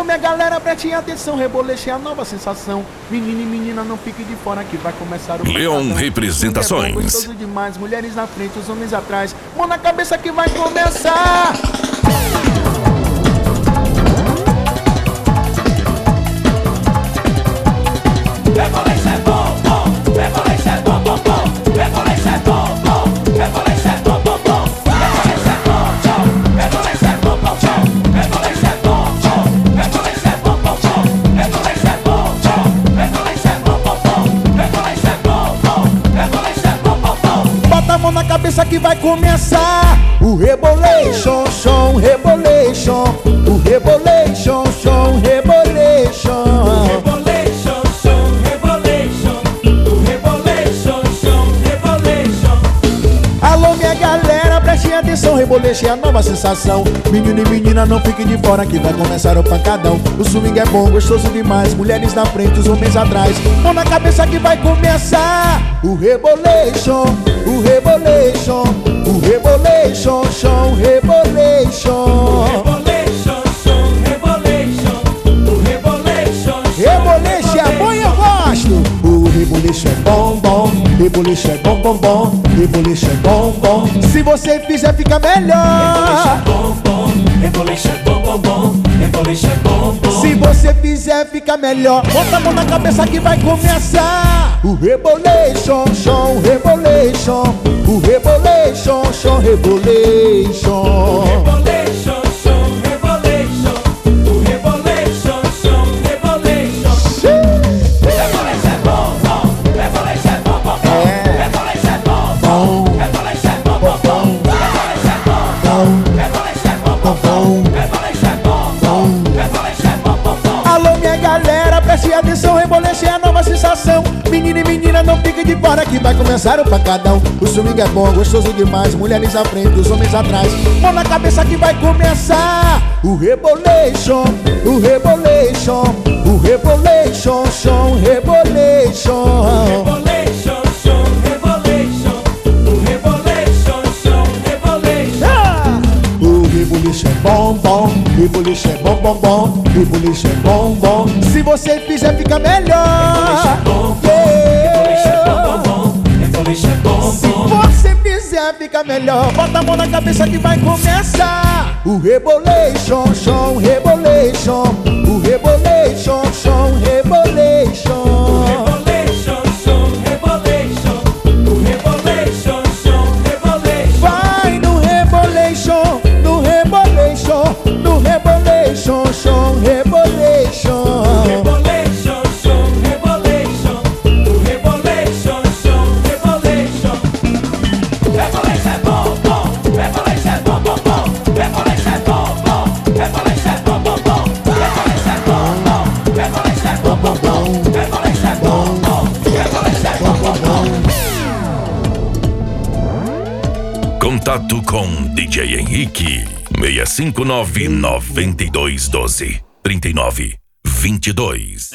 Alô, minha galera, prestem atenção, Reboleixo é a nova sensação. Menino e menina, não fique de fora que vai começar o Leon pancadão. Representações. É bom, gostoso demais, mulheres na frente, os homens atrás. Mão na cabeça que vai começar. Reboleixo é bom, bom. Reboleixo é bom, bom, bom. Reboleixo é bom, bom. Reboleixo é bom, bom, bom. Reboleixo é bom, bom. Reboleixo é bom, bom, bom. Reboleixo é bom, bom. Reboleixo é bom, bom, bom. Reboleixo é bom, bom. Reboleixo é bom, bom, bom. Reboleixo é bom, bom. Reboleixo é bom, bom, bom. Bota a mão na cabeça que vai começar o Rebolation, som, Rebolation. O Rebolation, som, Rebolation. Atenção, Reboleixo é a nova sensação. Menino e menina, não fiquem de fora que vai começar o pancadão. O swing é bom, gostoso demais. Mulheres na frente, os homens atrás. Mão na cabeça que vai começar o Rebolation, o Rebolation. O Rebolation, som, Rebolation. Reboleixo é bom e eu gosto. O Reboleixo é bom, bom. Reboleixo é bom, bom, bom. Reboleixo é bom, bom. Se você fizer, fica melhor. Reboleixo é bom, bom, bom. Reboleixo é bom, bom. Se você fizer, fica melhor. Bota a mão na cabeça que vai começar o Rebolation, som, Rebolation. O Rebolation, som, Rebolation. Atenção, Reboleixo é a nova sensação. Menino e menina, não fiquem de fora que vai começar o pancadão. O swing é bom, gostoso demais. Mulheres à frente, os homens atrás. Mão na cabeça que vai começar o Rebolation, o Rebolation. O Rebolation, som, Rebolation. Reboleixo é bom, bom. Reboleixo é bom, bom, bom. Reboleixo é bom, bom. Se você fizer, fica melhor. Reboleixo é bom, bom. Reboleixo é bom, bom. Se você fizer, fica melhor. Bota a mão na cabeça que vai começar o Rebolation, som, Rebolation. O Rebolation, som, Rebolation. Vai no Rebolation, no Rebolation, no Rebolation, som, Rebolation. Reboleixo é bom, bom. Reboleixo é bom, bom, bom. Reboleixo é bom, bom. Reboleixo é bom, bom, bom. Reboleixo é bom, bom. Reboleixo é bom, bom, bom. Reboleixo é bom, bom. Reboleixo é bom, bom, bom. Contato com DJ Henrique 659-9212-3922.